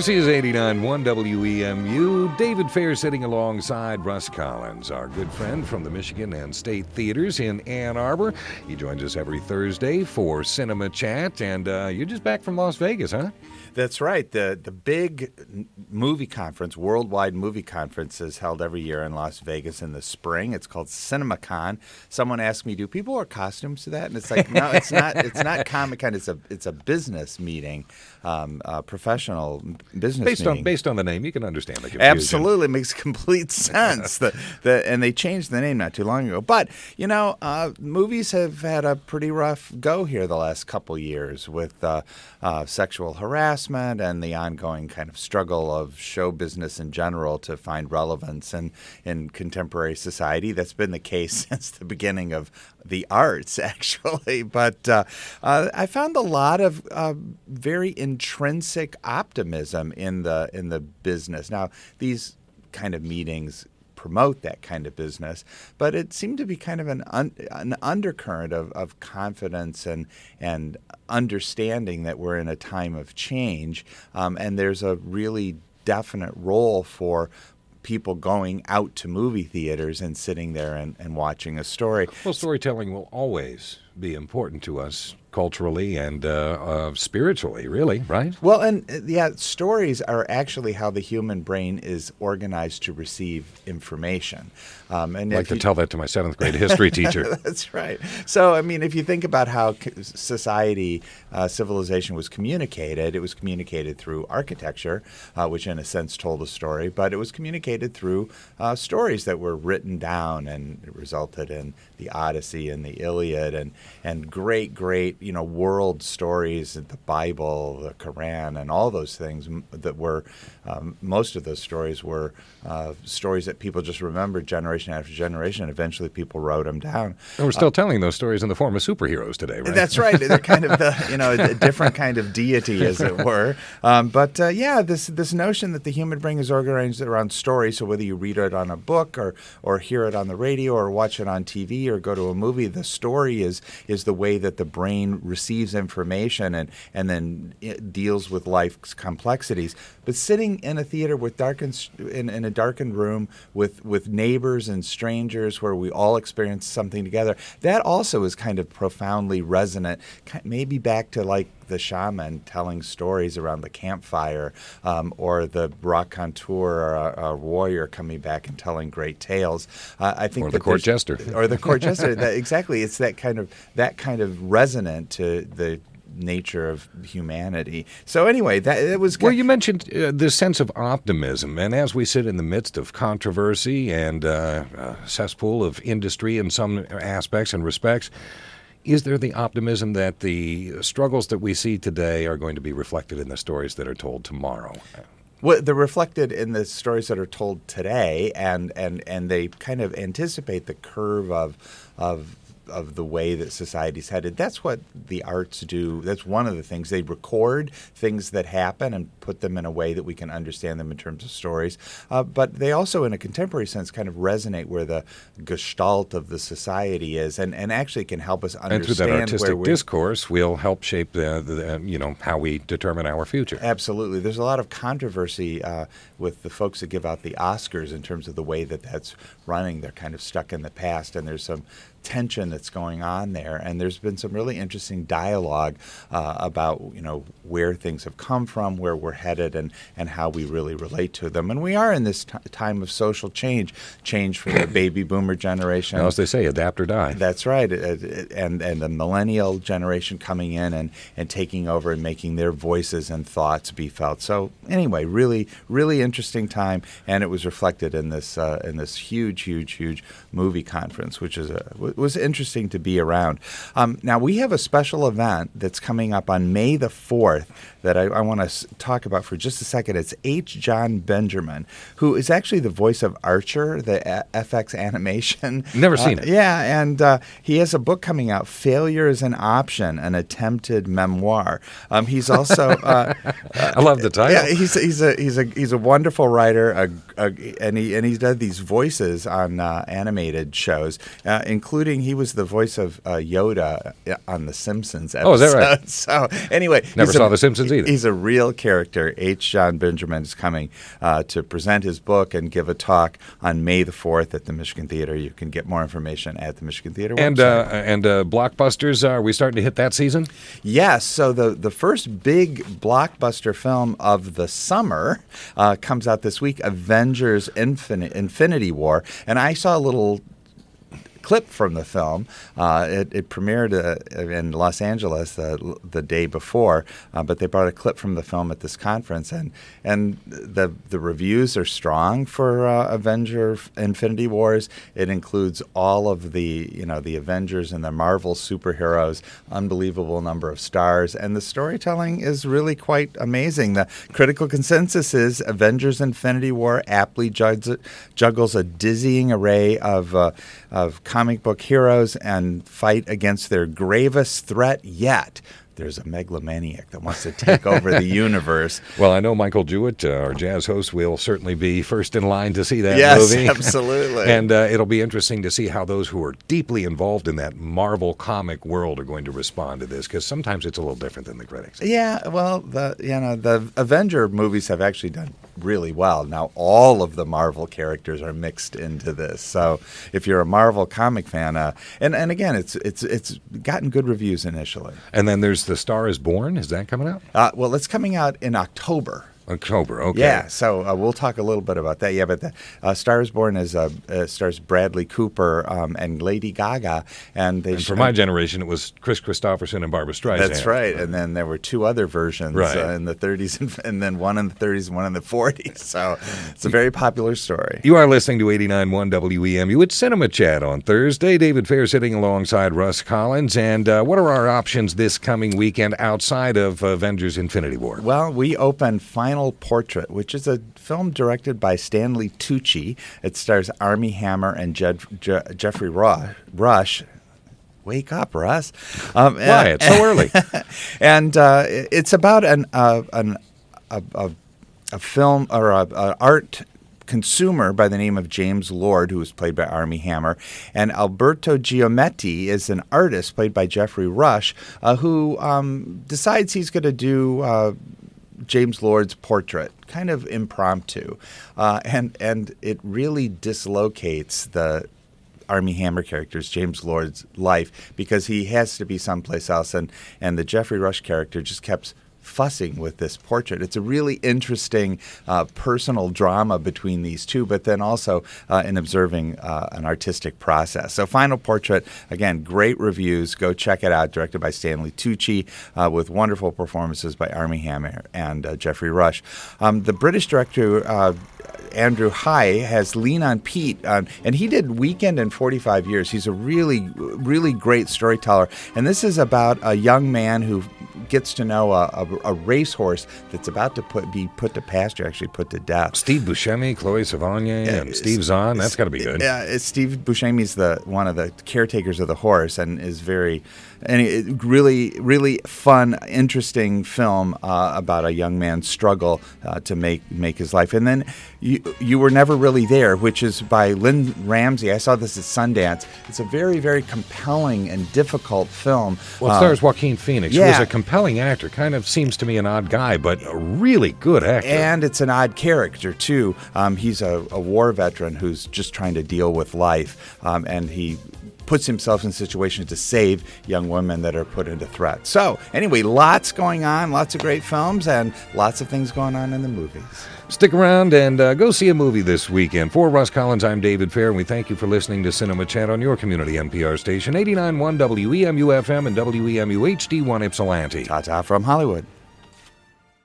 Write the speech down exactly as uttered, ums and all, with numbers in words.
This is eighty-nine point one W E M U. David Fair sitting alongside Russ Collins, our good friend from the Michigan and State Theaters in Ann Arbor. He joins us every Thursday for Cinema Chat, and uh, you're just back from Las Vegas, huh? That's right. The the big movie conference, worldwide movie conference, is held every year in Las Vegas in the spring. It's called CinemaCon. Someone asked me, "Do people wear costumes to that?" And it's like, no, it's not. It's not Comic-Con. It's a it's a business meeting, um, a professional business based meeting. on based on the name, you can understand the confusion. Absolutely, it makes complete sense. the, the and they changed the name not too long ago. But you know, uh, movies have had a pretty rough go here the last couple years with uh, uh, sexual harassment and the ongoing kind of struggle of show business in general to find relevance in, in contemporary society. That's been the case since the beginning of the arts, actually. But uh, uh, I found a lot of uh, very intrinsic optimism in the in the business. Now, these kind of meetings promote that kind of business, but it seemed to be kind of an un, an undercurrent of, of confidence and and understanding that we're in a time of change, um, and there's a really definite role for people going out to movie theaters and sitting there and, and watching a story. Well, storytelling will always be important to us culturally and uh, uh, spiritually, really, right? Well, and uh, yeah, stories are actually how the human brain is organized to receive information. Um, and I'd like to you... tell that to my seventh grade history teacher. That's right. So, I mean, if you think about how society, uh, civilization was communicated, it was communicated through architecture, uh, which in a sense told a story, but it was communicated through uh, stories that were written down, and it resulted in the Odyssey and the Iliad and, and great, great you know, world stories, the Bible, the Quran, and all those things that were, um, most of those stories were uh, stories that people just remembered generation after generation, and eventually people wrote them down. And we're still uh, telling those stories in the form of superheroes today, right? That's right. They're kind of the, you know, a different kind of deity, as it were. Um, but uh, yeah, this this notion that the human brain is organized around story, so whether you read it on a book or, or hear it on the radio or watch it on T V or go to a movie, the story is is the way that the brain receives information and, and then it deals with life's complexities. But sitting in a theater with darkened, in, in a darkened room with, with neighbors and strangers where we all experience something together, that also is kind of profoundly resonant, maybe back to like the shaman telling stories around the campfire, um, or the raconteur or a, a warrior coming back and telling great tales. Uh, I think or the court jester, or the court jester. That, exactly, it's that kind of that kind of resonant to the nature of humanity. So anyway, that it was. Well, you mentioned uh, this sense of optimism, and as we sit in the midst of controversy and uh, a cesspool of industry in some aspects and respects, is there the optimism that the struggles that we see today are going to be reflected in the stories that are told tomorrow? Well, they're reflected in the stories that are told today, and, and, and they kind of anticipate the curve of of of the way that society's headed. That's what the arts do. That's one of the things. They record things that happen and put them in a way that we can understand them in terms of stories. Uh, but they also, in a contemporary sense, kind of resonate where the gestalt of the society is, and, and actually can help us understand. And through that artistic where we, discourse, we'll help shape the, the you know how we determine our future. Absolutely. There's a lot of controversy uh, with the folks that give out the Oscars in terms of the way that that's running. They're kind of stuck in the past, and there's some tension that's going on there, and there's been some really interesting dialogue uh, about you know where things have come from, where we're headed, and and how we really relate to them. And we are in this t- time of social change, change for the baby boomer generation. Well, as they say, adapt or die. That's right, and and the millennial generation coming in and and taking over and making their voices and thoughts be felt. So anyway, really really interesting time, and it was reflected in this uh, in this huge huge huge movie conference, which is a was interesting to be around. Um, now, we have a special event that's coming up on May the fourth that I, I want to s- talk about for just a second. It's H. Jon Benjamin, who is actually the voice of Archer, the a- F X animation. Never seen uh, it. Yeah, and uh, he has a book coming out, Failure is an Option, an Attempted Memoir. Um, he's also... Uh, I love the title. Yeah, he's, he's, a, he's, a, he's a wonderful writer, a, a, and, he, and he's done these voices on uh, animated shows, uh, including including he was the voice of uh, Yoda on The Simpsons episode. Oh, is that right? So anyway, Never saw a, The Simpsons either. He's a real character. H. John Benjamin is coming uh, to present his book and give a talk on May the fourth at the Michigan Theater. You can get more information at the Michigan Theater and website. uh, and uh, blockbusters, are we starting to hit that season? Yes. So the, the first big blockbuster film of the summer uh, comes out this week, Avengers Infin- Infinity War. And I saw a little clip from the film. Uh, it, it premiered uh, in Los Angeles uh, the day before, uh, but they brought a clip from the film at this conference, and and the the reviews are strong for uh, Avenger Infinity Wars. It includes all of the you know the Avengers and the Marvel superheroes, unbelievable number of stars, and the storytelling is really quite amazing. The critical consensus is Avengers Infinity War aptly jugs- juggles a dizzying array of uh, of comic book heroes and fight against their gravest threat yet. There's a megalomaniac that wants to take over the universe. Well, I know Michael Jewett, uh, our jazz host, will certainly be first in line to see that yes, movie. Yes, absolutely. And uh, it'll be interesting to see how those who are deeply involved in that Marvel comic world are going to respond to this, because sometimes it's a little different than the critics. Yeah, well, the you know the Avenger movies have actually done really well. Now all of the Marvel characters are mixed into this. So if you're a Marvel comic fan, uh, and and again, it's it's it's gotten good reviews initially. And then there's The Star is Born. Is that coming out? Uh, well, it's coming out in October. October, okay. Yeah, so uh, we'll talk a little bit about that. Yeah, but the uh, Star is Born is uh, uh, stars Bradley Cooper um, and Lady Gaga, and they. And for sh- my generation, it was Chris Christopherson and Barbra Streisand. That's right, and then there were two other versions right. uh, in the thirties, and, and then one in the thirties and one in the forties. So it's a very popular story. You are listening to eighty-nine point one W E M U. It's Cinema Chat on Thursday. David Fair sitting alongside Russ Collins. And uh, what are our options this coming weekend outside of Avengers Infinity War? Well, we open Final Portrait, which is a film directed by Stanley Tucci. It stars Armie Hammer and Jed, Je- Jeffrey Rush. Rush. Wake up, Russ. Um, Why? It's so early. And uh, it's about an, uh, an a, a, a film or a, a art consumer by the name of James Lord, who is played by Armie Hammer, and Alberto Giametti is an artist played by Jeffrey Rush, uh, who um, decides he's going to do uh, James Lord's portrait, kind of impromptu, uh, and and it really dislocates the Armie Hammer character's James Lord's life, because he has to be someplace else, and and the Jeffrey Rush character just kept fussing with this portrait. It's a really interesting uh, personal drama between these two, but then also uh, in observing uh, an artistic process. So Final Portrait, again, great reviews. Go check it out. Directed by Stanley Tucci, uh, with wonderful performances by Armie Hammer and uh, Jeffrey Rush. Um, the British director uh, Andrew High has Lean on Pete, um, and he did Weekend in forty-five years. He's a really, really great storyteller, and this is about a young man who gets to know a, a, a racehorse that's about to put be put to pasture, actually put to death. Steve Buscemi, Chloe Sevigny, and uh, Steve Zahn. That's got to be good. Yeah, uh, Steve Buscemi's the one of the caretakers of the horse, and is very, and it, really, really fun, interesting film uh, about a young man's struggle uh, to make make his life. And then you you were never really there, which is by Lynn Ramsey. I saw this at Sundance. It's a very, very compelling and difficult film. Well, it stars uh, Joaquin Phoenix, yeah. who is a compelling actor. Kind of seems to me an odd guy, but a really good actor. And it's an odd character, too. Um, he's a, a war veteran who's just trying to deal with life, um, and he puts himself in situations to save young women that are put into threat. So, anyway, lots going on, lots of great films, and lots of things going on in the movies. Stick around and uh, go see a movie this weekend. For Russ Collins, I'm David Fair, and we thank you for listening to Cinema Chat on your community N P R station, eighty-nine point one W E M U F M and W E M U H D one Ypsilanti. Ta-ta from Hollywood.